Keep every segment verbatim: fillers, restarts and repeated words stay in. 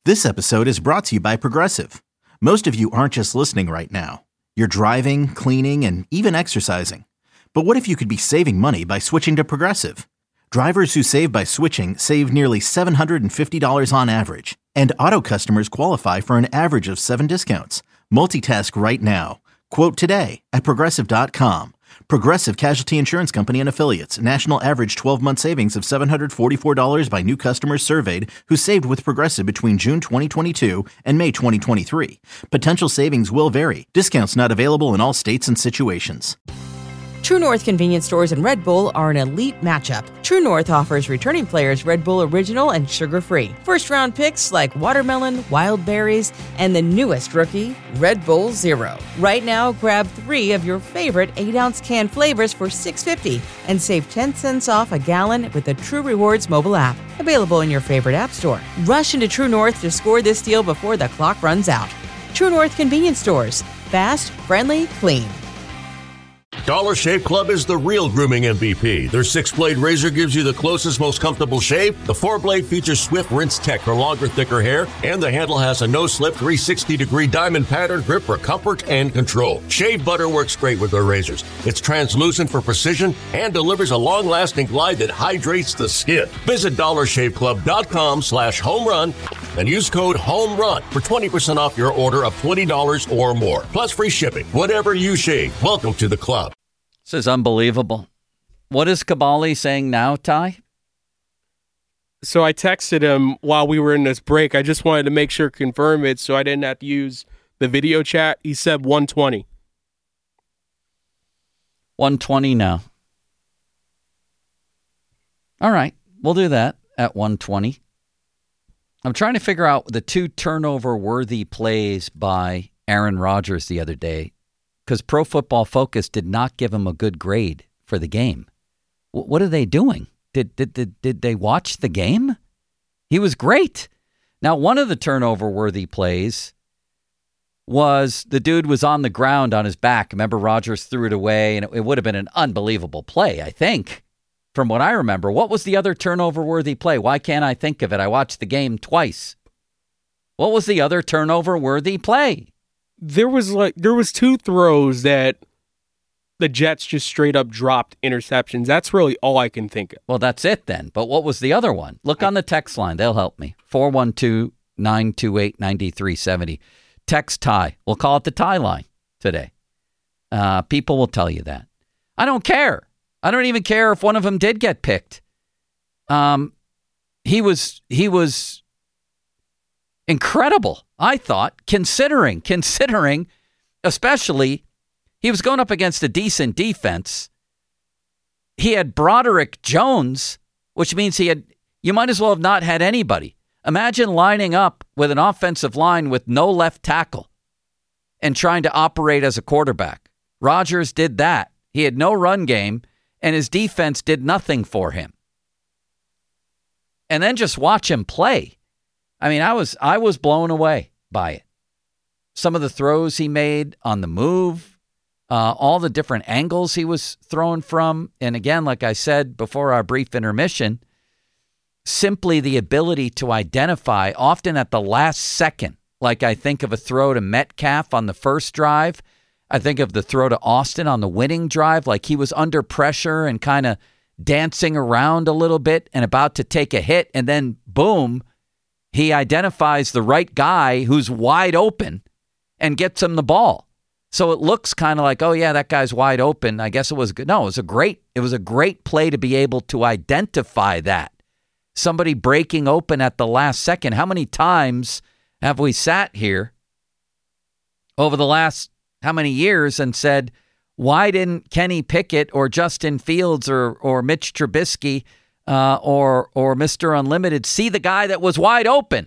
This episode is brought to you by Progressive. Most of you aren't just listening right now. You're driving, cleaning, and even exercising. But what if you could be saving money by switching to Progressive? Drivers who save by switching save nearly seven hundred fifty dollars on average. And auto customers qualify for an average of seven discounts. Multitask right now. Quote today at Progressive dot com. Progressive Casualty Insurance Company and Affiliates. National average twelve-month savings of seven hundred forty-four dollars by new customers surveyed who saved with Progressive between June twenty twenty-two and May twenty twenty-three. Potential savings will vary. Discounts not available in all states and situations. True North convenience stores and Red Bull are an elite matchup. True North offers returning players Red Bull Original and sugar-free. First-round picks like watermelon, wild berries, and the newest rookie, Red Bull Zero. Right now, grab three of your favorite eight-ounce can flavors for six dollars and fifty cents and save ten cents off a gallon with the True Rewards mobile app. Available in your favorite app store. Rush into True North to score this deal before the clock runs out. True North convenience stores. Fast, friendly, clean. Dollar Shave Club is the real grooming M V P. Their six-blade razor gives you the closest, most comfortable shave. The four-blade features Swift Rinse Tech for longer, thicker hair. And the handle has a no-slip three hundred sixty degree diamond pattern grip for comfort and control. Shave butter works great with their razors. It's translucent for precision and delivers a long-lasting glide that hydrates the skin. Visit dollar shave club dot com slash home run and use code HOMERUN for twenty percent off your order of twenty dollars or more. Plus free shipping. Whatever you shave, welcome to the club. This is unbelievable. What is Kabali saying now, Ty? So I texted him while we were in this break. I just wanted to make sure, confirm it, so I didn't have to use the video chat. He said one twenty. one twenty now. All right, we'll do that at one twenty. I'm trying to figure out the two turnover-worthy plays by Aaron Rodgers the other day, because Pro Football Focus did not give him a good grade for the game. W- what are they doing? Did, did did did they watch the game? He was great. Now, one of the turnover-worthy plays was the dude was on the ground on his back. Remember, Rodgers threw it away, and it, it would have been an unbelievable play, I think, from what I remember. What was the other turnover-worthy play? Why can't I think of it? I watched the game twice. What was the other turnover-worthy play? There was like there was two throws that the Jets just straight up dropped interceptions. That's really all I can think of. Well, that's it then. But what was the other one? Look on the text line. They'll help me. four one two, nine two eight, nine three seven zero. Text Ty. We'll call it the Ty line today. Uh, people will tell you that. I don't care. I don't even care if one of them did get picked. Um, he was he was incredible, I thought, considering, considering, especially, he was going up against a decent defense. He had Broderick Jones, which means he had, you might as well have not had anybody. Imagine lining up with an offensive line with no left tackle and trying to operate as a quarterback. Rodgers did that. He had no run game, and his defense did nothing for him. And then just watch him play. I mean, I was I was blown away by it. Some of the throws he made on the move, uh, all the different angles he was thrown from. And again, like I said before our brief intermission, simply the ability to identify, often at the last second, like I think of a throw to Metcalf on the first drive. I think of the throw to Austin on the winning drive, like he was under pressure and kind of dancing around a little bit and about to take a hit. And then, boom, he identifies the right guy who's wide open and gets him the ball. So it looks kind of like, oh yeah, that guy's wide open. I guess it was good. No, it was a great, it was a great play to be able to identify that. Somebody breaking open at the last second. How many times have we sat here over the last how many years and said, why didn't Kenny Pickett or Justin Fields or or Mitch Trubisky Uh, or or Mister Unlimited see the guy that was wide open?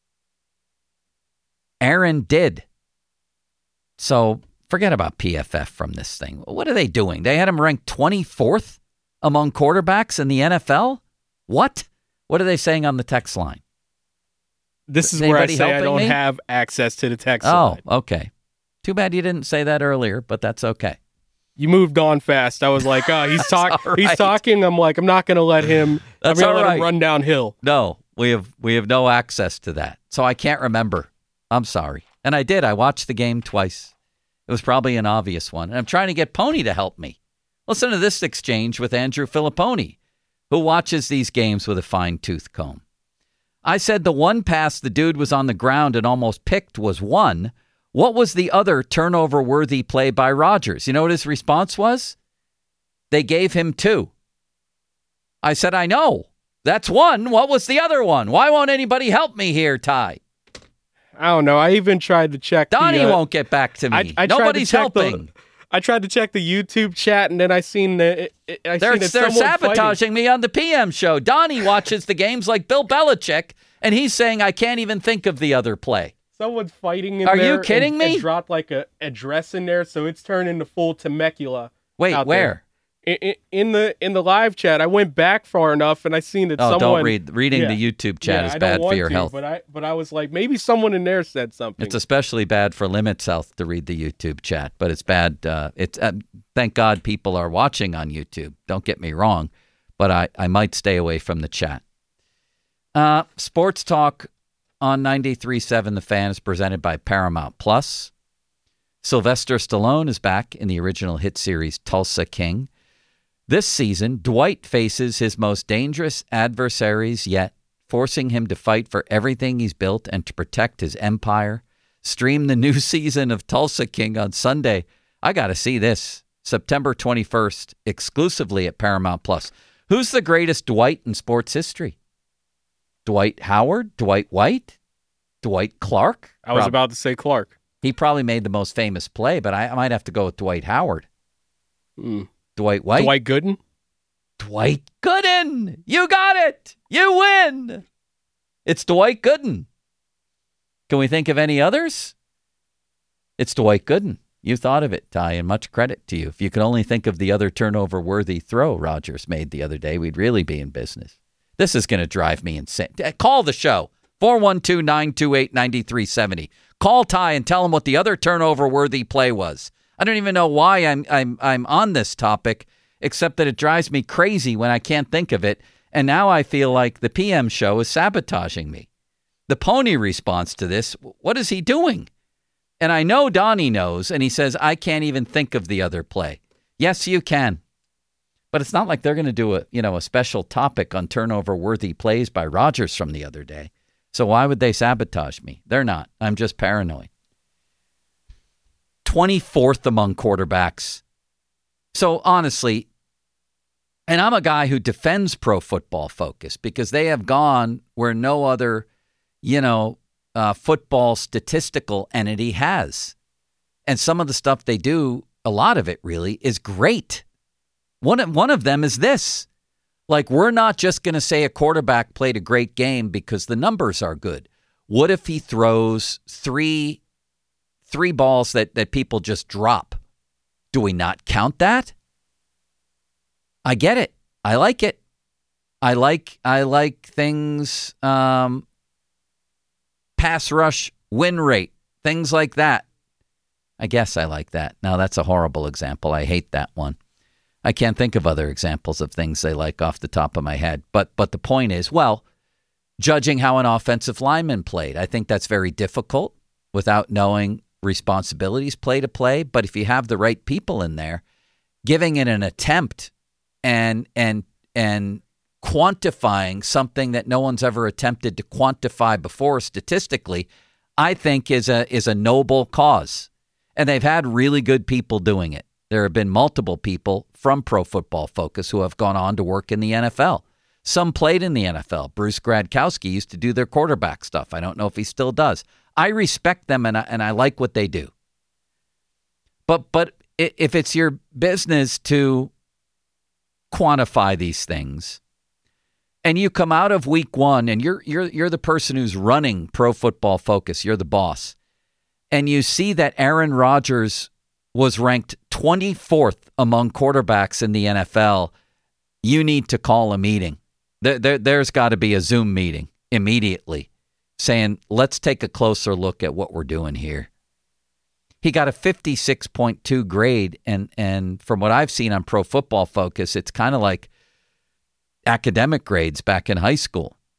Aaron did. So forget about P F F from this thing. What are they doing? They had him ranked twenty-fourth among quarterbacks in the N F L? What? What are they saying on the text line? This is, is where I say I don't me? have access to the text oh, line. Oh, okay. Too bad you didn't say that earlier, but that's okay. You moved on fast. I was like, oh, he's, talk- right. he's talking. I'm like, I'm not going to let him, That's I'm going to let right. him run downhill. No, We have we have no access to that. So I can't remember. I'm sorry. And I did. I watched the game twice. It was probably an obvious one. And I'm trying to get Pony to help me. Listen to this exchange with Andrew Filipponi, who watches these games with a fine-tooth comb. I said the one pass the dude was on the ground and almost picked was one. What was the other turnover-worthy play by Rodgers? You know what his response was? They gave him two. I said, I know. That's one. What was the other one? Why won't anybody help me here, Ty? I don't know. I even tried to check. Donnie the, uh, won't get back to me. I, I Nobody's helping. The, I tried to check the YouTube chat, and then I seen the. I they're seen that they're sabotaging fighting. me on the P M show. Donnie watches the games like Bill Belichick, and he's saying I can't even think of the other play. Someone's fighting in Are there. you kidding and, me? And dropped like a address in there, so it's turned into full Temecula. Wait, out where? There. In, in the in the live chat, I went back far enough and I seen that oh, someone. don't read. Reading yeah, the YouTube chat yeah, is I bad don't want for your to, health. But I but I was like, maybe someone in there said something. It's especially bad for Limit South to read the YouTube chat, but it's bad. Uh, it's uh, thank God people are watching on YouTube. Don't get me wrong, but I, I might stay away from the chat. Uh, Sports Talk on ninety-three point seven The Fan is presented by Paramount Plus. Sylvester Stallone is back in the original hit series Tulsa King. This season, Dwight faces his most dangerous adversaries yet, forcing him to fight for everything he's built and to protect his empire. Stream the new season of Tulsa King on Sunday. I got to see this. September twenty-first, exclusively at Paramount Plus. Who's the greatest Dwight in sports history? Dwight Howard? Dwight White? Dwight Clark? I was Prob- about to say Clark. He probably made the most famous play, but I, I might have to go with Dwight Howard. Mm. Dwight White? Dwight Gooden? Dwight Gooden. You got it. You win. It's Dwight Gooden. Can we think of any others? It's Dwight Gooden. You thought of it, Ty, and much credit to you. If you could only think of the other turnover-worthy throw Rodgers made the other day, we'd really be in business. This is going to drive me insane. Call the show, four one two, nine two eight, nine three seven zero. Call Ty and tell him what the other turnover-worthy play was. I don't even know why I'm I'm I'm on this topic, except that it drives me crazy when I can't think of it, and now I feel like the P M show is sabotaging me. The Pony response to this, what is he doing? And I know Donnie knows, and he says, I can't even think of the other play. Yes, you can. But it's not like they're going to do a, you know, a special topic on turnover-worthy plays by Rodgers from the other day. So why would they sabotage me? They're not. I'm just paranoid. twenty-fourth among quarterbacks. So honestly, and I'm a guy who defends Pro Football Focus because they have gone where no other, you know, uh, football statistical entity has. And some of the stuff they do, a lot of it really, is great. One of, one of them is this. Like, we're not just going to say a quarterback played a great game because the numbers are good. What if he throws three three balls that, that people just drop? Do we not count that? I get it. I like it. I like I like things, um, pass rush win rate, things like that. I guess I like that. Now, that's a horrible example. I hate that one. I can't think of other examples of things they like off the top of my head. But but the point is, well, judging how an offensive lineman played, I think that's very difficult without knowing responsibilities play to play. But if you have the right people in there, giving it an attempt and and and quantifying something that no one's ever attempted to quantify before statistically, I think is a is a noble cause. And they've had really good people doing it. There have been multiple people from Pro Football Focus who have gone on to work in the N F L. Some played in the N F L. Bruce Gradkowski used to do their quarterback stuff. I don't know if he still does. I respect them and I, and I like what they do. But but if it's your business to quantify these things, and you come out of week one and you're you're you're the person who's running Pro Football Focus, you're the boss, and you see that Aaron Rodgers was ranked twenty-fourth among quarterbacks in the N F L, you need to call a meeting. There, there, there's got to be a Zoom meeting immediately saying, let's take a closer look at what we're doing here. He got a fifty-six point two grade, and, and from what I've seen on Pro Football Focus, it's kind of like academic grades back in high school.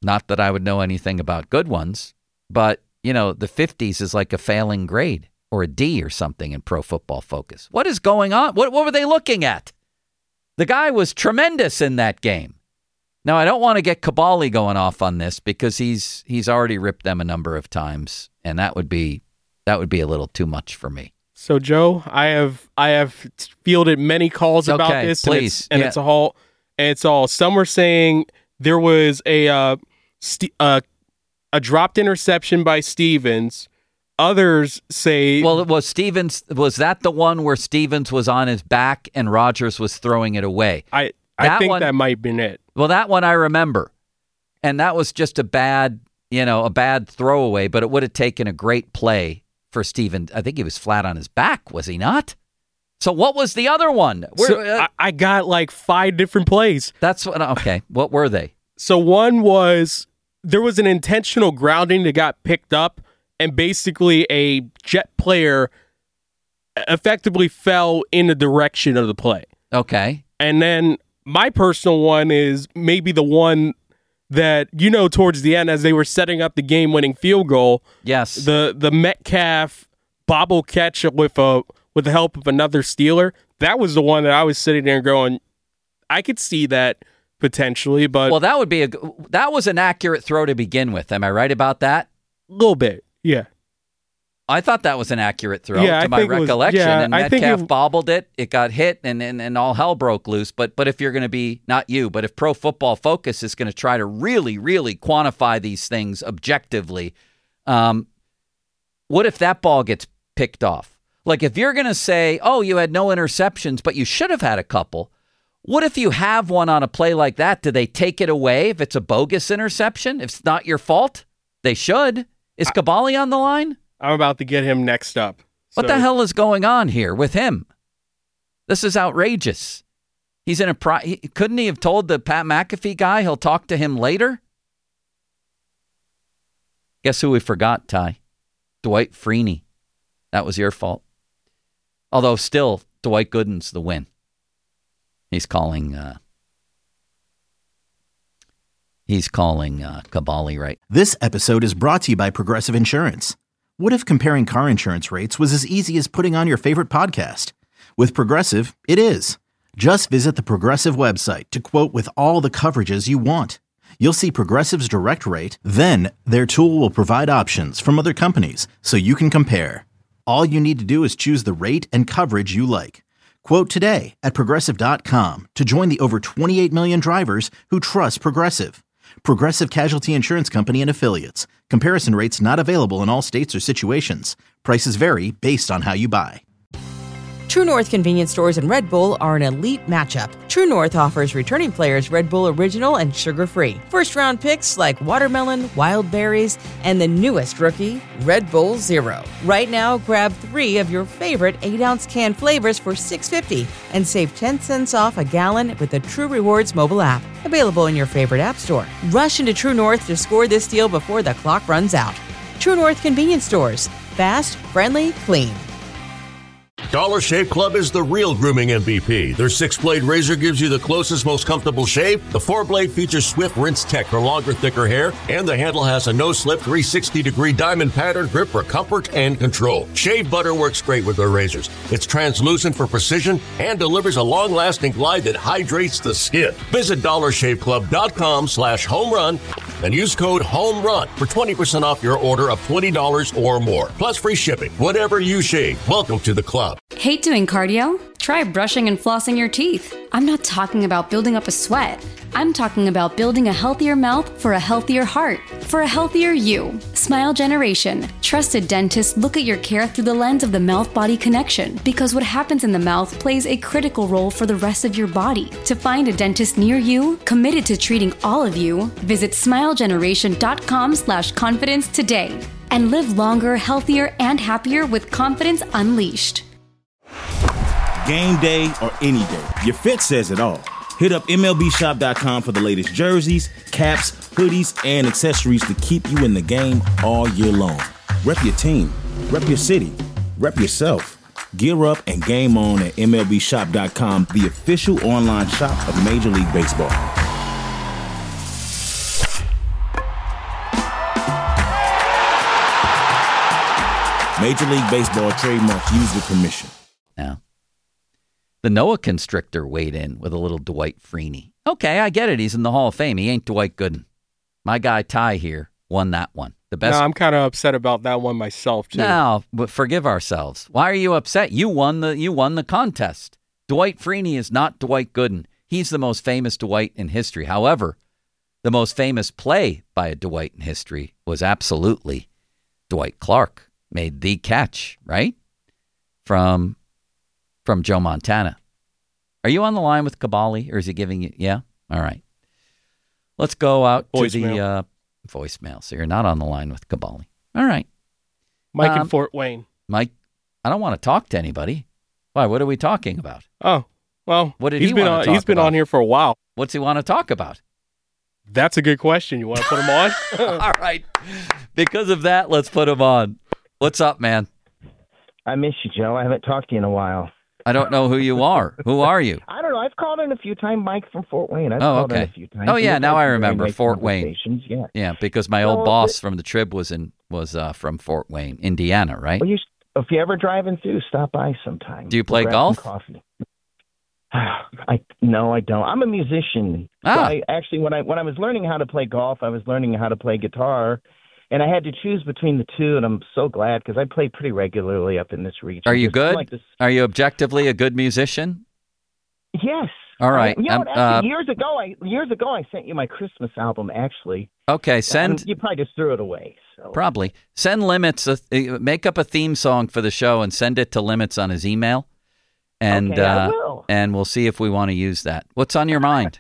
Not that I would know anything about good ones, but, you know, the fifties is like a failing grade or a D or something in Pro Football Focus. What is going on? What, what were they looking at? The guy was tremendous in that game. Now, I don't want to get Caballi going off on this because he's he's already ripped them a number of times, and that would be that would be a little too much for me. So, Joe, I have I have fielded many calls about okay, this, please. and, it's, and yeah. it's a whole, and it's all. Some were saying there was a uh, st- uh, a dropped interception by Stevens. Others say, well, it was Stevens. Was that the one where Stevens was on his back and Rodgers was throwing it away? I I that think one, that might have been it. Well, that one I remember, and that was just a bad, you know, a bad throwaway. But it would have taken a great play for Stevens. I think he was flat on his back, was he not? So what was the other one? Where, So uh, I, I got like five different plays. that's what. Okay, what were they? So one was there was an intentional grounding that got picked up, and basically a Jet player effectively fell in the direction of the play. Okay. And then my personal one is maybe the one that, you know, towards the end as they were setting up the game-winning field goal, Yes. the the Metcalf bobble catch with a with the help of another Steeler. That was the one that I was sitting there going, I could see that potentially, but well, that would be a. That was an accurate throw to begin with. Am I right about that? a little bit, yeah. I thought that was an accurate throw Yeah, to I my think it was- recollection, yeah, and I think Metcalf it- bobbled it. It got hit, and, and and all hell broke loose. But but if you're going to be, not you, but if Pro Football Focus is going to try to really really quantify these things objectively, um, what if that ball gets picked off? Like if you're going to say, oh, you had no interceptions, but you should have had a couple. What if you have one on a play like that? Do they take it away if it's a bogus interception? If it's not your fault, they should. Is Caballi on the line? I'm about to get him next up. What So- the hell is going on here with him? This is outrageous. He's in a pri- he, couldn't he have told the Pat McAfee guy he'll talk to him later? Guess who we forgot, Ty? Dwight Freeney. That was your fault. Although still, Dwight Gooden's the win. He's calling. Uh, he's calling uh, Caballi right. This episode is brought to you by Progressive Insurance. What if comparing car insurance rates was as easy as putting on your favorite podcast? With Progressive, it is. Just visit the Progressive website to quote with all the coverages you want. You'll see Progressive's direct rate, then their tool will provide options from other companies so you can compare. All you need to do is choose the rate and coverage you like. Quote today at Progressive dot com to join the over twenty-eight million drivers who trust Progressive. Progressive Casualty Insurance Company and Affiliates. Comparison rates not available in all states or situations. Prices vary based on how you buy. True North convenience stores and Red Bull are an elite matchup. True North offers returning players Red Bull Original and sugar-free. First-round picks like watermelon, wild berries, and the newest rookie, Red Bull Zero. Right now, grab three of your favorite eight-ounce can flavors for six dollars and fifty cents and save ten cents off a gallon with the True Rewards mobile app. Available in your favorite app store. Rush into True North to score this deal before the clock runs out. True North convenience stores. Fast, friendly, clean. Dollar Shave Club is the real grooming M V P. Their six-blade razor gives you the closest, most comfortable shave. The four-blade features Swift Rinse Tech for longer, thicker hair, and the handle has a no-slip three sixty degree diamond pattern grip for comfort and control. Shave butter works great with their razors. It's translucent for precision and delivers a long-lasting glide that hydrates the skin. Visit dollar shave club dot com slash home run and use code HOMERUN for twenty percent off your order of twenty dollars or more. Plus free shipping. Whatever you shave, welcome to the club. Hate doing cardio? Try brushing and flossing your teeth. I'm not talking about building up a sweat. I'm talking about building a healthier mouth for a healthier heart, for a healthier you. Smile Generation. Trusted dentists look at your care through the lens of the mouth-body connection because what happens in the mouth plays a critical role for the rest of your body. To find a dentist near you, committed to treating all of you, visit smile generation dot com slash confidence today and live longer, healthier, and happier with confidence unleashed. Game day or any day, your fit says it all. Hit up M L B shop dot com for the latest jerseys, caps, hoodies, and accessories to keep you in the game all year long. Rep your team, rep your city, rep yourself. Gear up and game on at M L B shop dot com, the official online shop of Major League Baseball. Major League Baseball trademarks used with permission. Now, the Noah Constrictor weighed in with a little Dwight Freeney. Okay, I get it. He's in the Hall of Fame. He ain't Dwight Gooden. My guy Ty here won that one. The best. No, I'm kind of upset about that one myself too. No, but forgive ourselves. Why are you upset? You won the you won the contest. Dwight Freeney is not Dwight Gooden. He's the most famous Dwight in history. However, the most famous play by a Dwight in history was absolutely Dwight Clark. Made the catch, right? From from Joe Montana. Are you on the line with Kabali, or is he giving you? Yeah? All right. Let's go out Voicemail. to the uh, voicemail. So you're not on the line with Kabali. All right. Mike um, in Fort Wayne. Mike, I don't want to talk to anybody. Why? What are we talking about? Oh, well, What did he's he been wanna on, talk He's been about? on here for a while. What's he want to talk about? That's a good question. You want to put him on? All right. Because of that, let's put him on. What's up, man? I miss you, Joe. I haven't talked to you in a while. I don't know who you are. Who are you? I don't know. I've called in a few times. Mike from Fort Wayne. I've Oh, called in okay. a few times. Oh, yeah. We've Now had I some remember very nice Fort Wayne. conversations, Yeah. Yeah, because my old Well, boss but- from the Trib was in was uh, from Fort Wayne, Indiana, right? Well, you, if you're ever driving through, stop by sometime. Do you play Grab golf? some coffee. I no, I don't. I'm a musician. So Ah. I actually, when I when I was learning how to play golf, I was learning how to play guitar, and I had to choose between the two. And I'm so glad because I play pretty regularly up in this region. Are you Just good? Like this, Are you objectively a good musician? yes. All right. I, you know, Um, what, actually, uh, years ago, I years ago I sent you my Christmas album. Actually, Okay, And send you probably just threw it away. So. probably send Limits. A, uh, make up a theme song for the show and send it to Limits on his email, and Okay, I uh, will. and we'll see if we want to use that. What's on your mind?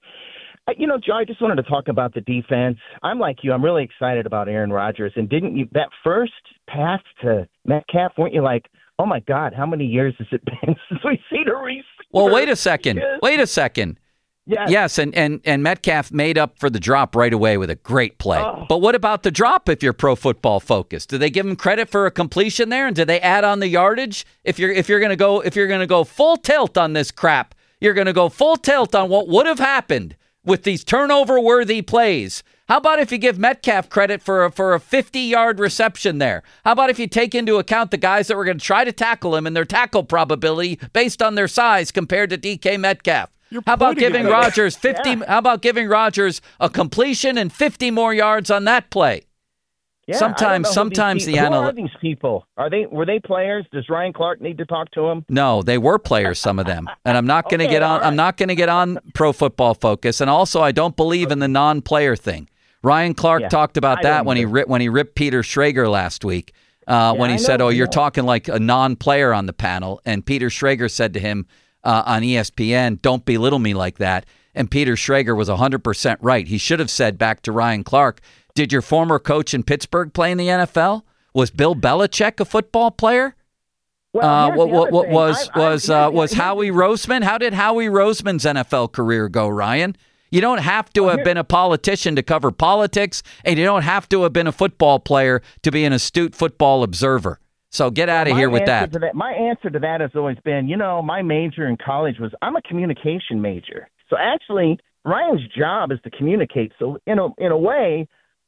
Uh, You know, Joe, I just wanted to talk about the defense. I'm like you. I'm really excited about Aaron Rodgers. And didn't you, that first pass to Metcalf, weren't you like, oh, my God, how many years has it been since we've seen a receiver? Well, wait a second. Yes. Wait a second. Yes. Yes, and, and, and Metcalf made up for the drop right away with a great play. Oh. But what about the drop if you're Pro Football Focus? Do they give him credit for a completion there, and do they add on the yardage? If you're if you're gonna go if you're gonna go full tilt on this crap, you're gonna go full tilt on what would have happened with these turnover worthy plays. How about if you give Metcalf credit for a, for a fifty-yard reception there? How about if you take into account the guys that were going to try to tackle him and their tackle probability based on their size compared to D K Metcalf? How about pointing giving at it. Rodgers fifty? Yeah. How about giving Rodgers a completion and fifty more yards on that play? Yeah, I don't sometimes, know who sometimes these the people, who are analy- these people? Are they were they players? Does Ryan Clark need to talk to him? No, they were players, some of them, and I'm not going to Okay, get on. all right. I'm not going to get on Pro Football Focus, and also I don't believe in the non-player thing. Ryan Clark Yeah, talked about I that don't when he either. ripped when he ripped Peter Schrager last week. Uh, when Yeah, he I said, know, "Oh, I you're know. talking like a non-player on the panel," and Peter Schrager said to him uh, on E S P N, "Don't belittle me like that." And Peter Schrager was one hundred percent right. He should have said back to Ryan Clark, "Did your former coach in Pittsburgh play in the N F L? Was Bill Belichick a football player? Well, Uh, here's what the what, other what thing. was I- I- was here's uh, the- was here's Howie the- Roseman? How did Howie Roseman's N F L career go, Ryan? You don't have to Well, have here- been a politician to cover politics, and you don't have to have been a football player to be an astute football observer. So get out of My here with answer that. to that. My answer to that has always been, you know, my major in college was I'm a communication major. So actually, Ryan's job is to communicate. So in a in a way,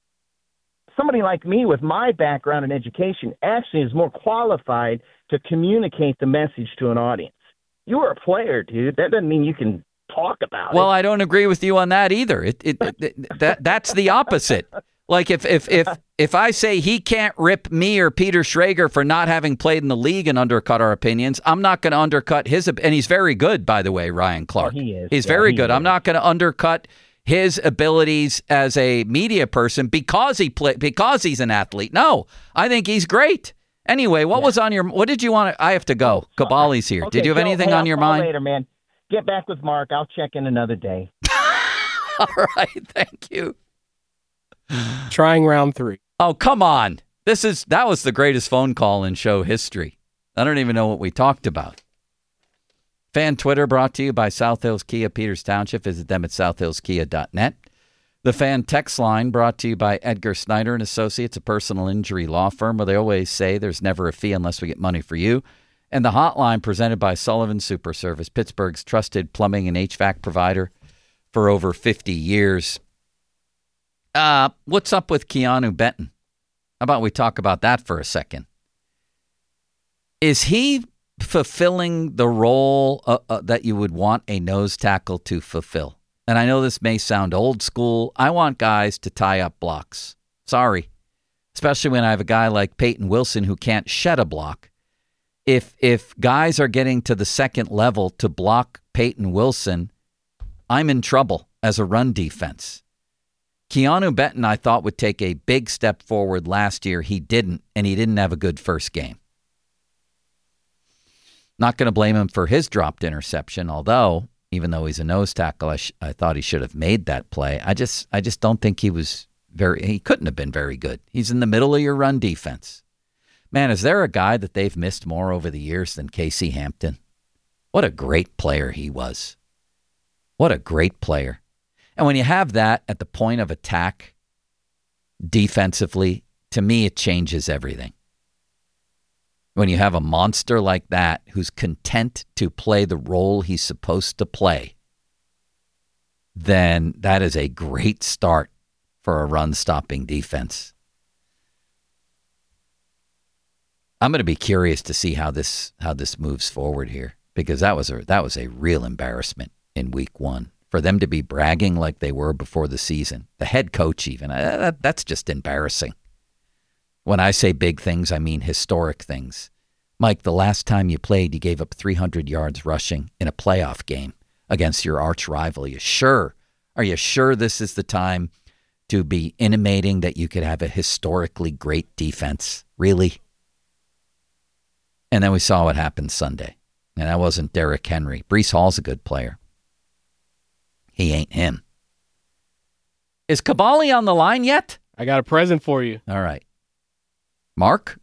somebody like me with my background in education actually is more qualified to communicate the message to an audience. You are a player, dude. That doesn't mean you can talk about Well, it. I don't agree with you on that either. It, it, it that that's the opposite. Like if if if if I say he can't rip me or Peter Schrager for not having played in the league and undercut our opinions, I'm not going to undercut his. op- And he's very good, by the way, Ryan Clark. Oh, he is. He's Yeah, very he good. I'm is. not going to undercut his abilities as a media person because he play because he's an athlete. No, I think he's great. Anyway, what was on your? What did you want to? I have to go. Kabali's here. Okay, Did you have Joe, anything hey, on I'll your call mind? later, man. Get back with Mark. I'll check in another day. All right, thank you. Trying round three. Oh, come on. This is that was the greatest phone call in show history. I don't even know what we talked about. Fan Twitter brought to you by South Hills Kia, Peters Township. Visit them at south hills kia dot net. The Fan Text Line brought to you by Edgar Snyder and Associates, a personal injury law firm where they always say there's never a fee unless we get money for you. And the hotline presented by Sullivan Super Service, Pittsburgh's trusted plumbing and H V A C provider for over fifty years. Uh, what's up with Keanu Benton? How about we talk about that for a second? Is he fulfilling the role uh, uh, that you would want a nose tackle to fulfill? And I know this may sound old school. I want guys to tie up blocks. Sorry. Especially when I have a guy like Peyton Wilson who can't shed a block. If if guys are getting to the second level to block Peyton Wilson, I'm in trouble as a run defense. Keanu Benton, I thought, would take a big step forward last year. He didn't, and he didn't have a good first game. Not going to blame him for his dropped interception, although, even though he's a nose tackle, I, sh- I thought he should have made that play. I just I just don't think he was very, he couldn't have been very good. He's in the middle of your run defense. Man, is there a guy that they've missed more over the years than Casey Hampton? What a great player he was. What a great player. And when you have that at the point of attack defensively, to me, it changes everything. When you have a monster like that who's content to play the role he's supposed to play, then that is a great start for a run-stopping defense. I'm going to be curious to see how this how this moves forward here, because that was a that was a real embarrassment in week one for them to be bragging like they were before the season. The head coach even, uh, that, that's just embarrassing. When I say big things, I mean historic things. Mike, the last time you played, you gave up three hundred yards rushing in a playoff game against your arch rival. Are you sure? Are you sure this is the time to be intimating that you could have a historically great defense? Really? And then we saw what happened Sunday. And that wasn't Derrick Henry. Breece Hall's a good player. He ain't him. Is Cavalli on the line yet? I got a present for you. All right. Mark?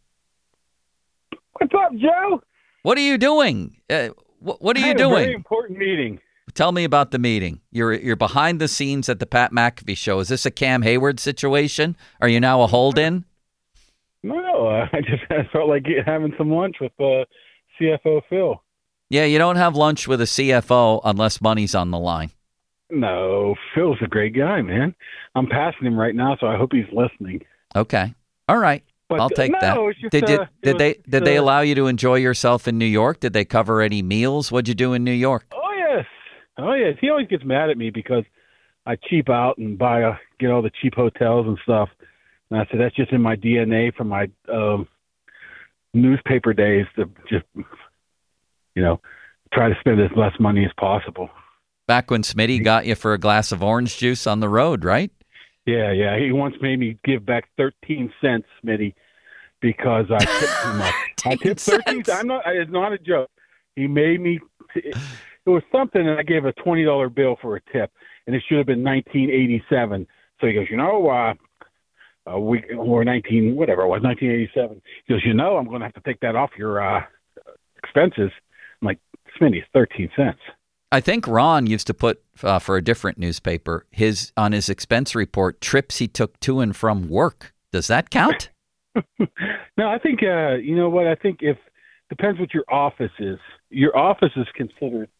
What's up, Joe? What are you doing? Uh, wh- what are I you had doing? A very important meeting. Tell me about the meeting. You're you're behind the scenes at the Pat McAfee show. Is this a Cam Hayward situation? Are you now a hold-in? No, uh, I just I felt like get, having some lunch with uh, C F O Phil. Yeah, you don't have lunch with a C F O unless money's on the line. No, Phil's a great guy, man. I'm passing him right now, so I hope he's listening. Okay. All right. But, I'll take no, that. it's just, Did, did, uh, did it they was, did they uh, allow you to enjoy yourself in New York? Did they cover any meals? What'd you do in New York? Oh, yes. Oh, yes. He always gets mad at me because I cheap out and buy a, get all the cheap hotels and stuff. And I said, that's just in my D N A from my um, newspaper days to just, you know, try to spend as less money as possible. Back when Smitty got you for a glass of orange juice on the road, right? Yeah, yeah. He once made me give back thirteen cents, Smitty, because I tipped too much. I tipped thirteen cents. I'm not, it's not a joke. He made me, it, it was something, and I gave a twenty dollar bill for a tip, and it should have been nineteen eighty-seven. So he goes, you know, uh, a week or nineteen, whatever it was, nineteen eighty-seven. He goes, you know, I'm going to have to take that off your uh, expenses. I'm like, Smitty, it's thirteen cents. I think Ron used to put uh, for a different newspaper his on his expense report trips he took to and from work. Does that count? No, I think uh, you know what? I think if depends what your office is. Your office is considered.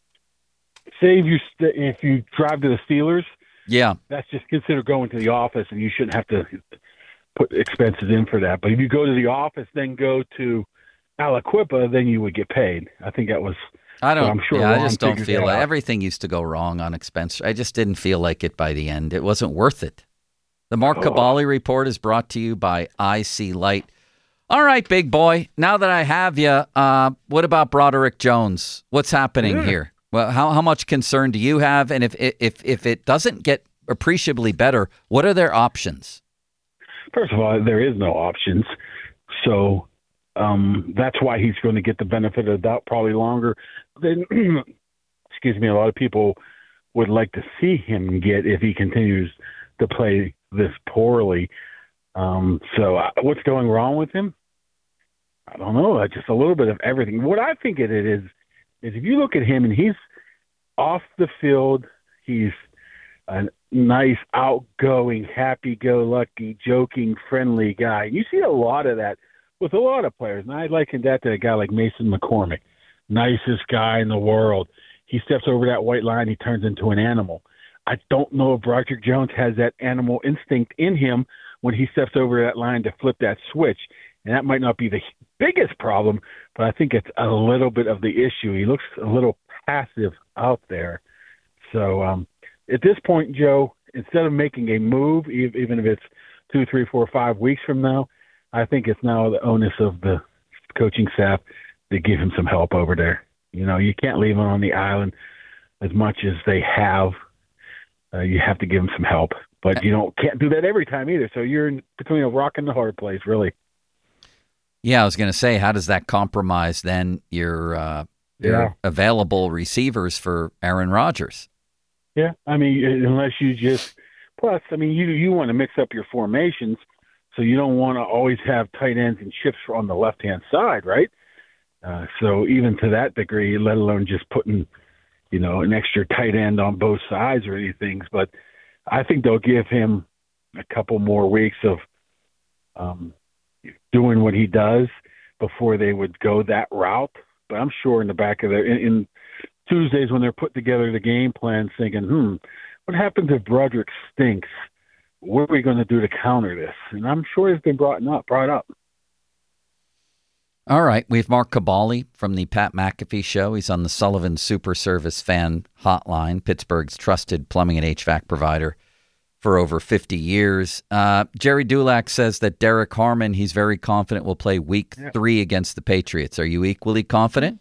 Say if you st- if you drive to the Steelers, yeah, that's just considered going to the office, and you shouldn't have to put expenses in for that. But if you go to the office, then go to Aliquippa, then you would get paid. I think that was. I don't. So I'm sure yeah, I Ron just don't figured feel that like out. everything used to go wrong on expense. I just didn't feel like it by the end. It wasn't worth it. The Mark Oh. Cavalli Report is brought to you by I C Light. All right, big boy. Now that I have you, uh, what about Broderick Jones? What's happening Yeah. here? Well, how how much concern do you have? And if if if it doesn't get appreciably better, what are their options? First of all, there is no options. So um, that's why he's going to get the benefit of the doubt probably longer than, excuse me, a lot of people would like to see him get if he continues to play this poorly. Um, so uh, what's going wrong with him? I don't know. Uh, Just a little bit of everything. What I think it is, is if you look at him and he's off the field, he's a nice, outgoing, happy-go-lucky, joking, friendly guy. You see a lot of that with a lot of players, and I liken that to a guy like Mason McCormick, nicest guy in the world. He steps over that white line, he turns into an animal. I don't know if Broderick Jones has that animal instinct in him when he steps over that line to flip that switch. And that might not be the biggest problem, but I think it's a little bit of the issue. He looks a little passive out there. So um, at this point, Joe, instead of making a move, even if it's two, three, four, five weeks from now, I think it's now the onus of the coaching staff to give him some help over there. You know, you can't leave him on the island as much as they have. Uh, you have to give him some help, but you don't can't do that every time either. So you're in between a rock and the hard place, really. Yeah, I was going to say, how does that compromise then your, uh, your Yeah. available receivers for Aaron Rodgers? Yeah, I mean, unless you just plus, I mean, you you want to mix up your formations, so you don't want to always have tight ends and shifts on the left hand side, right? Uh, so even to that degree, let alone just putting, you know, an extra tight end on both sides or anything. But I think they'll give him a couple more weeks of um, doing what he does before they would go that route. But I'm sure in the back of their in, in Tuesdays when they're putting together the game plan, thinking, hmm, what happens if Broderick stinks? What are we going to do to counter this? And I'm sure it's been brought up. Brought up. All right. We have Mark Cabali from the Pat McAfee Show. He's on the Sullivan Super Service Fan Hotline, Pittsburgh's trusted plumbing and H V A C provider for over fifty years. Uh, Jerry Dulac says that Derek Harmon, he's very confident will play week Yeah. three against the Patriots. Are you equally confident?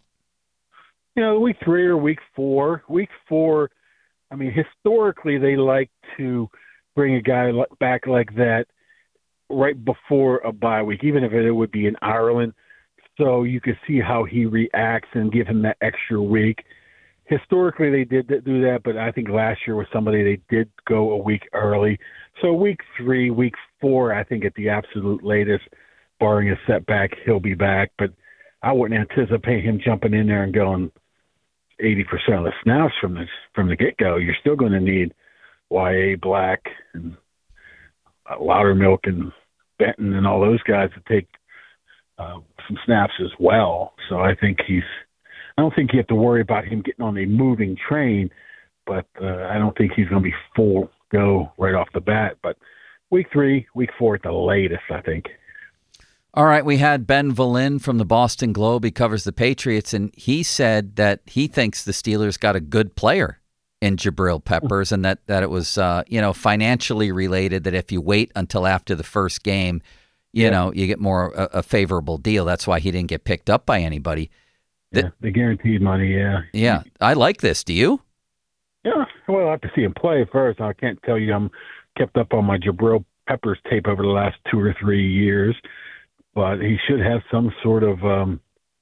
You know, week three or week four. Week four, I mean, historically they like to bring a guy li- back like that right before a bye week, even if it would be in Ireland, so you could see how he reacts and give him that extra week. Historically, they did do that, but I think last year was somebody they did go a week early. So week three, week four, I think at the absolute latest, barring a setback, he'll be back. But I wouldn't anticipate him jumping in there and going eighty percent of the snaps from the, from the get-go. You're still going to need Y A, Black, and uh, Loudermilk and Benton and all those guys to take uh, some snaps as well. So I think he's – I don't think you have to worry about him getting on a moving train, but uh, I don't think he's going to be full go right off the bat. But week three, week four at the latest, I think. All right, we had Ben Valin from the Boston Globe. He covers the Patriots, and he said that he thinks the Steelers got a good player in Jabril Peppers, and that, that it was uh, you know financially related, that if you wait until after the first game, you Yeah. know, you get more a, a favorable deal. That's why he didn't get picked up by anybody. Yeah, the guaranteed money, yeah. Yeah, I like this. Do you? Yeah, well, I have to see him play first. I can't tell you I'm kept up on my Jabril Peppers tape over the last two or three years, but he should have some sort of um,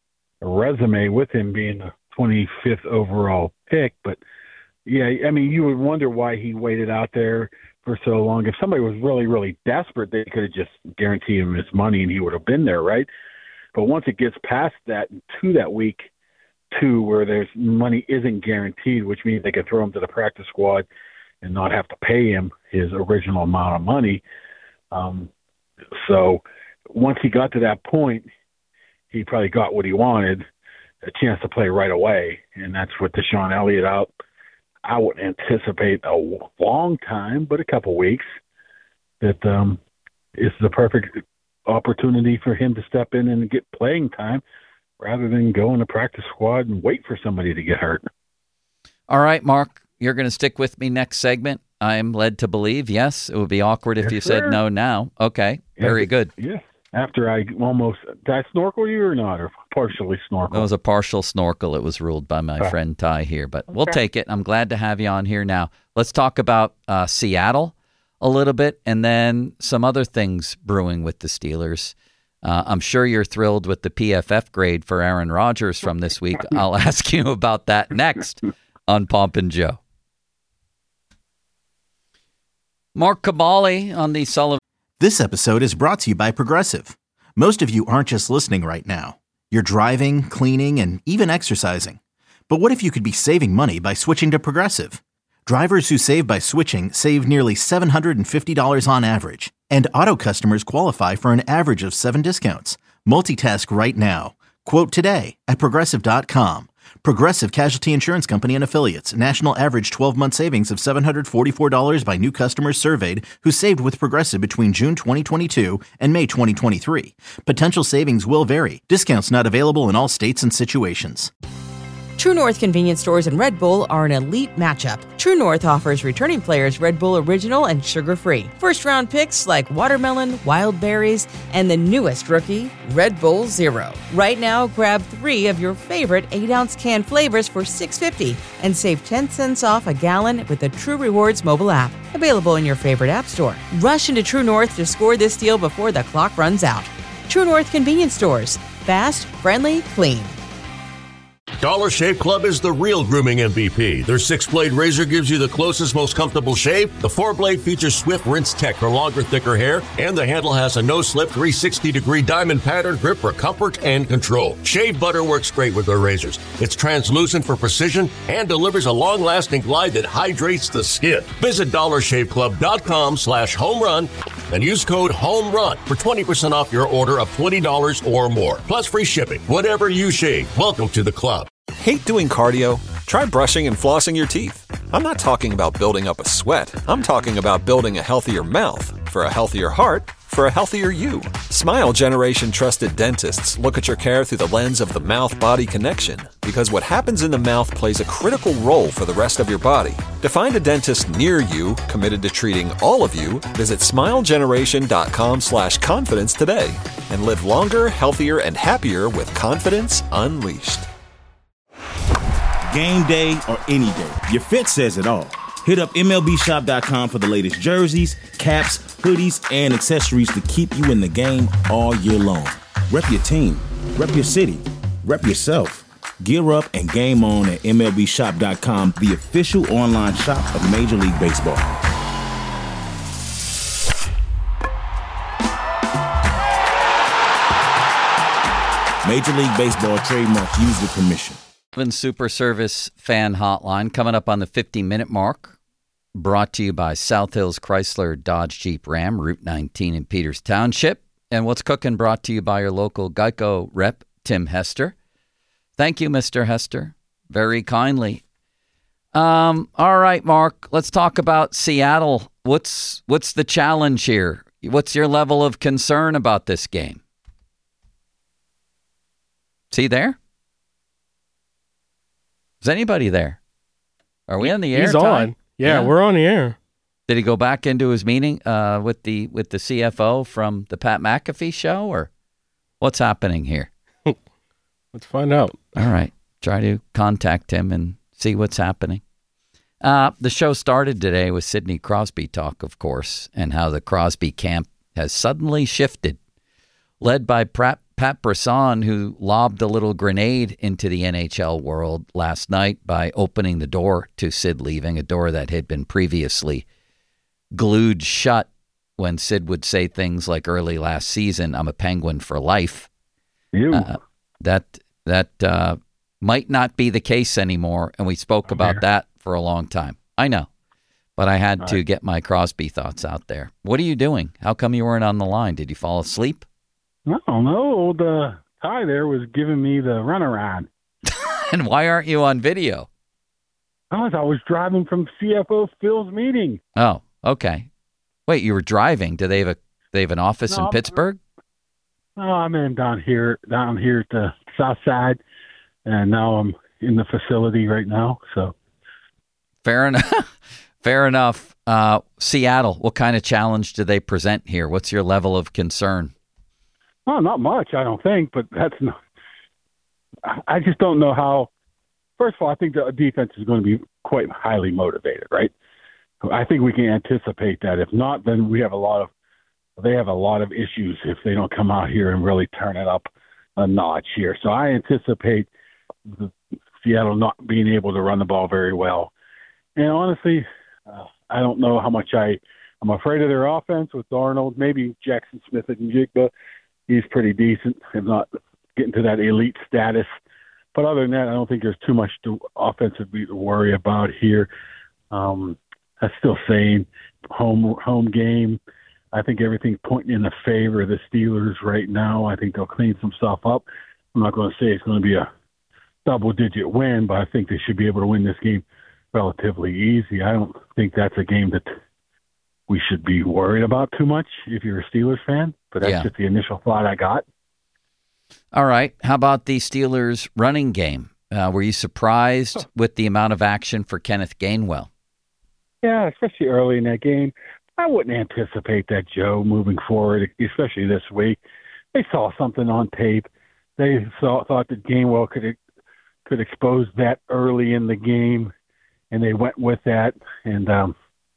a resume with him being the twenty-fifth overall pick. But, yeah, I mean, you would wonder why he waited out there for so long. If somebody was really, really desperate, they could have just guaranteed him his money and he would have been there, right? But once it gets past that, to that week two where there's money isn't guaranteed, which means they could throw him to the practice squad and not have to pay him his original amount of money. Um, so once he got to that point, he probably got what he wanted, a chance to play right away. And that's with Deshaun Elliott out. I wouldn't anticipate a long time, but a couple weeks that um, is the perfect opportunity for him to step in and get playing time rather than go in the practice squad and wait for somebody to get hurt. All right, Mark, you're going to stick with me next segment. I'm led to believe, yes, it would be awkward if Yes, you sir. said no now. Okay, very Yeah. good. Yeah. After I almost, did I snorkel you or not, or partially snorkel? That was a partial snorkel. It was ruled by my Okay. friend Ty here, but we'll Okay. take it. I'm glad to have you on here now. Let's talk about uh, Seattle a little bit, and then some other things brewing with the Steelers. Uh, I'm sure you're thrilled with the P F F grade for Aaron Rodgers from this week. I'll ask you about that next on Pomp and Joe. Mark Cabali on the Sullivan. This episode is brought to you by Progressive. Most of you aren't just listening right now. You're driving, cleaning, and even exercising. But what if you could be saving money by switching to Progressive? Drivers who save by switching save nearly seven hundred fifty dollars on average. And auto customers qualify for an average of seven discounts. Multitask right now. Quote today at Progressive dot com. Progressive Casualty Insurance Company and Affiliates. National average twelve-month savings of seven hundred forty-four dollars by new customers surveyed who saved with Progressive between June twenty twenty-two and May twenty twenty-three. Potential savings will vary. Discounts not available in all states and situations. True North convenience stores and Red Bull are an elite matchup. True North offers returning players Red Bull Original and sugar-free. First-round picks like watermelon, wild berries, and the newest rookie, Red Bull Zero. Right now, grab three of your favorite eight-ounce can flavors for six dollars and fifty cents and save ten cents off a gallon with the True Rewards mobile app. Available in your favorite app store. Rush into True North to score this deal before the clock runs out. True North convenience stores. Fast, friendly, clean. Dollar Shave Club is the real grooming M V P. Their six-blade razor gives you the closest, most comfortable shave. The four-blade features Swift Rinse Tech for longer, thicker hair, and the handle has a no-slip three hundred sixty degree diamond pattern grip for comfort and control. Shave butter works great with their razors. It's translucent for precision and delivers a long-lasting glide that hydrates the skin. Visit dollar shave club dot com slash home run and use code HOMERUN for twenty percent off your order of twenty dollars or more, plus free shipping. Whatever you shave, welcome to the club. Hate doing cardio? Try brushing and flossing your teeth. I'm not talking about building up a sweat. I'm talking about building a healthier mouth for a healthier heart for a healthier you. Smile Generation trusted dentists look at your care through the lens of the mouth-body connection, because what happens in the mouth plays a critical role for the rest of your body. To find a dentist near you committed to treating all of you, visit smile generation dot com slash confidence today and live longer, healthier, and happier with confidence unleashed. Game day or any day, your fit says it all. Hit up M L B shop dot com for the latest jerseys, caps, hoodies, and accessories to keep you in the game all year long. Rep your team, rep your city, rep yourself. Gear up and game on at M L B shop dot com, the official online shop of Major League Baseball. Major League Baseball trademark used with permission. Super Service Fan Hotline coming up on the fifty-minute mark. Brought to you by South Hills Chrysler Dodge Jeep Ram, Route nineteen in Peters Township. And What's Cooking brought to you by your local Geico rep, Tim Hester. Thank you, Mister Hester, very kindly. Um, all right, Mark, let's talk about Seattle. What's what's the challenge here? What's your level of concern about this game? Is he there? Is anybody there? Are we on the air? He's Ty? on. Yeah, yeah, we're on the air. Did he go back into his meeting uh, with the with the C F O from the Pat McAfee show, or what's happening here? Let's find out. All right. Try to contact him and see what's happening. Uh, the show started today with Sidney Crosby talk, of course, and how the Crosby camp has suddenly shifted, led by Pratt Pat Brisson, who lobbed a little grenade into the N H L world last night by opening the door to Sid leaving, a door that had been previously glued shut when Sid would say things like early last season, "I'm a Penguin for life." You. Uh, that that uh, might not be the case anymore, and we spoke I'm about here. that for a long time. I know, but I had All to right. get my Crosby thoughts out there. What are you doing? How come you weren't on the line? Did you fall asleep? I don't know. Old uh, Ty there was giving me the runaround. And why aren't you on video? I was, I was driving from C F O Phil's meeting. Oh, okay. Wait, you were driving. Do they have a they have an office No, in I'm- Pittsburgh? Oh, I'm in down here, down here at the south side, and now I'm in the facility right now. So Fair enough. Fair enough. Uh, Seattle, what kind of challenge do they present here? What's your level of concern? Oh, not much, I don't think, but that's not. I I just don't know how. First of all, I think the defense is going to be quite highly motivated, right? I think we can anticipate that. If not, then we have a lot of. They have a lot of issues if they don't come out here and really turn it up a notch here. So I anticipate the Seattle not being able to run the ball very well. And honestly, uh, I don't know how much I. I'm afraid of their offense with Darnold, maybe Jackson Smith and Jigba. He's pretty decent, if not getting to that elite status. But other than that, I don't think there's too much to offensively to worry about here. Um, I'm still saying home home game. I think everything's pointing in the favor of the Steelers right now. I think they'll clean some stuff up. I'm not going to say it's going to be a double-digit win, but I think they should be able to win this game relatively easy. I don't think that's a game that we should be worried about too much if you're a Steelers fan, but that's Yeah. just the initial thought I got. All right. How about the Steelers running game? Uh, were you surprised with the amount of action for Kenneth Gainwell? Yeah, especially early in that game. I wouldn't anticipate that, Joe, moving forward, especially this week. They saw something on tape. They saw, thought that Gainwell could could expose that early in the game, and they went with that. And um,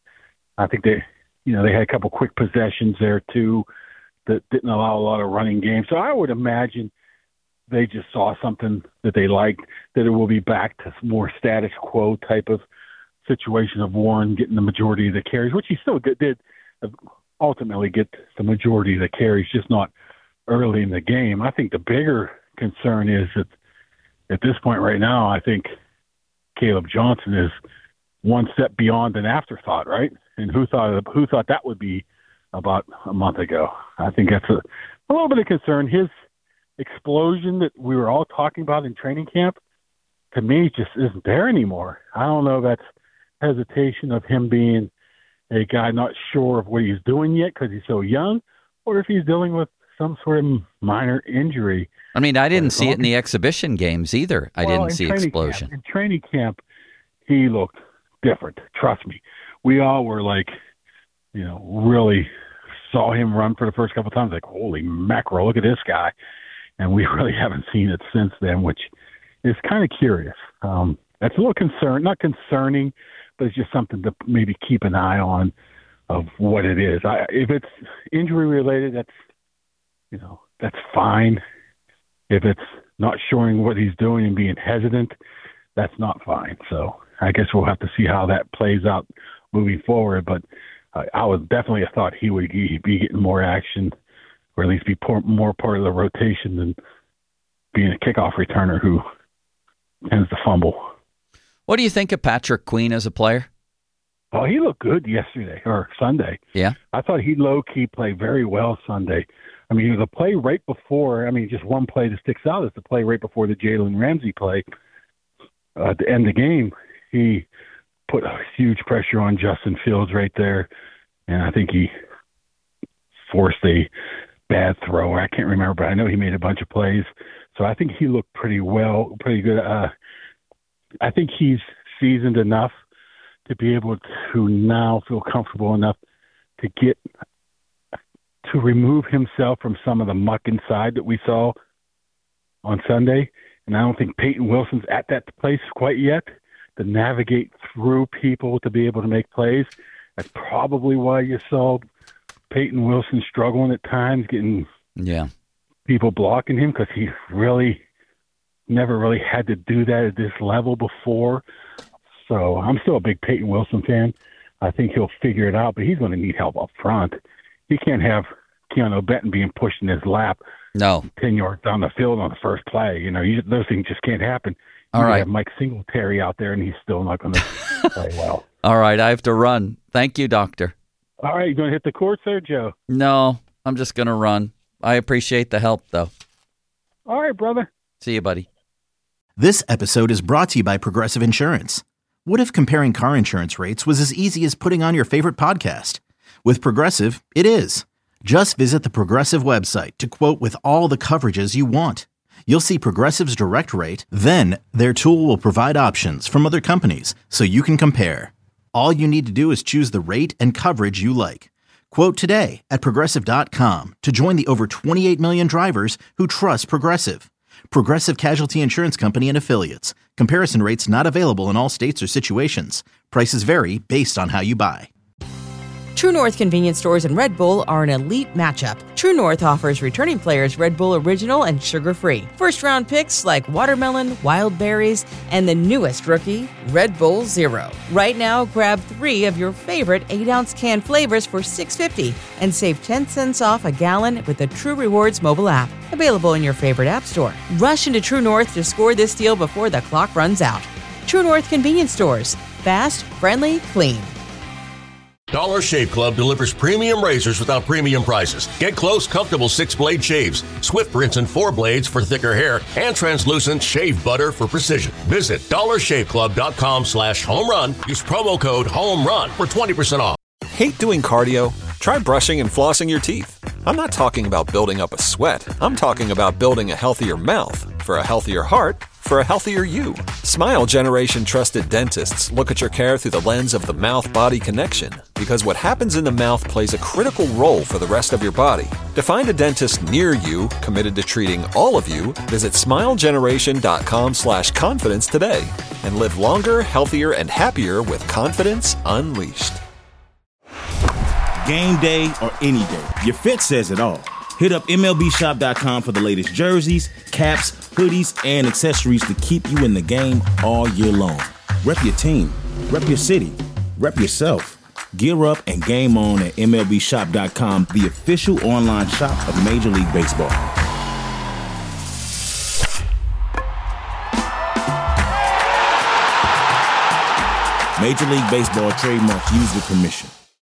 I think they, you know, they had a couple quick possessions there too that didn't allow a lot of running game. So I would imagine they just saw something that they liked, that it will be back to more status quo type of situation of Warren getting the majority of the carries, which he still did ultimately get the majority of the carries, just not early in the game. I think the bigger concern is that at this point right now, I think Caleb Johnson is one step beyond an afterthought, right? And who thought who thought that would be about a month ago? I think that's a, a little bit of concern. His explosion that we were all talking about in training camp, to me, just isn't there anymore. I don't know if that's hesitation of him being a guy not sure of what he's doing yet because he's so young, or if he's dealing with some sort of minor injury. I mean, I didn't see it in the exhibition games either. I well, didn't see explosion. Camp, in training camp, he looked different. Trust me. We all were like, you know, really saw him run for the first couple of times, like, holy mackerel, look at this guy. And we really haven't seen it since then, which is kind of curious. Um, that's a little concern, not concerning, but it's just something to maybe keep an eye on of what it is. I, if it's injury related, that's, you know, that's fine. If it's not showing what he's doing and being hesitant, that's not fine. So I guess we'll have to see how that plays out moving forward. But uh, I was definitely a thought he would be getting more action, or at least be por- more part of the rotation than being a kickoff returner who tends to fumble. What do you think of Patrick Queen as a player? Oh, he looked good yesterday or Sunday. Yeah. I thought he low-key played very well Sunday. I mean, the play right before, I mean, just one play that sticks out is the play right before the Jalen Ramsey play uh, at the end of the game. He put a huge pressure on Justin Fields right there, and I think he forced a bad throw. I can't remember, but I know he made a bunch of plays. So I think he looked pretty well, pretty good. Uh, I think he's seasoned enough to be able to now feel comfortable enough to get to remove himself from some of the muck inside that we saw on Sunday. And I don't think Peyton Wilson's at that place quite yet to navigate through people to be able to make plays. That's probably why you saw Peyton Wilson struggling at times, getting yeah people blocking him, because he really never really had to do that at this level before. So I'm still a big Peyton Wilson fan. I think he'll figure it out, but he's going to need help up front. He can't have Keanu Benton being pushed in his lap no ten yards down the field on the first play. You know, you, those things just can't happen. All you right. have Mike Singletary out there, and he's still not going to play well. All right, I have to run. Thank you, Doctor. All right, you going to hit the courts there, Joe? No, I'm just going to run. I appreciate the help, though. All right, brother. See you, buddy. This episode is brought to you by Progressive Insurance. What if comparing car insurance rates was as easy as putting on your favorite podcast? With Progressive, it is. Just visit the Progressive website to quote with all the coverages you want. You'll see Progressive's direct rate, then their tool will provide options from other companies so you can compare. All you need to do is choose the rate and coverage you like. Quote today at Progressive dot com to join the over twenty-eight million drivers who trust Progressive. Progressive Casualty Insurance Company and Affiliates. Comparison rates not available in all states or situations. Prices vary based on how you buy. True North convenience stores and Red Bull are an elite matchup. True North offers returning players Red Bull Original and sugar-free. First-round picks like watermelon, wild berries, and the newest rookie, Red Bull Zero. Right now, grab three of your favorite eight-ounce can flavors for six dollars and fifty cents and save ten cents off a gallon with the True Rewards mobile app. Available in your favorite app store. Rush into True North to score this deal before the clock runs out. True North convenience stores. Fast, friendly, clean. Dollar Shave Club delivers premium razors without premium prices. Get close, comfortable six-blade shaves, Swift rinse and four blades for thicker hair, and translucent shave butter for precision. Visit dollar shave club dot com slash home run. Use promo code HOMERUN for twenty percent off. Hate doing cardio? Try brushing and flossing your teeth. I'm not talking about building up a sweat. I'm talking about building a healthier mouth for a healthier heart for a healthier you. Smile Generation trusted dentists look at your care through the lens of the mouth-body connection, because what happens in the mouth plays a critical role for the rest of your body. To find a dentist near you committed to treating all of you, visit smile generation dot com slash confidence today and live longer, healthier, and happier with confidence unleashed. Game day or any day, your fit says it all. Hit up M L B shop dot com for the latest jerseys, caps, hoodies, and accessories to keep you in the game all year long. Rep your team, rep your city, rep yourself. Gear up and game on at M L B shop dot com, the official online shop of Major League Baseball. Major League Baseball trademarks used with permission.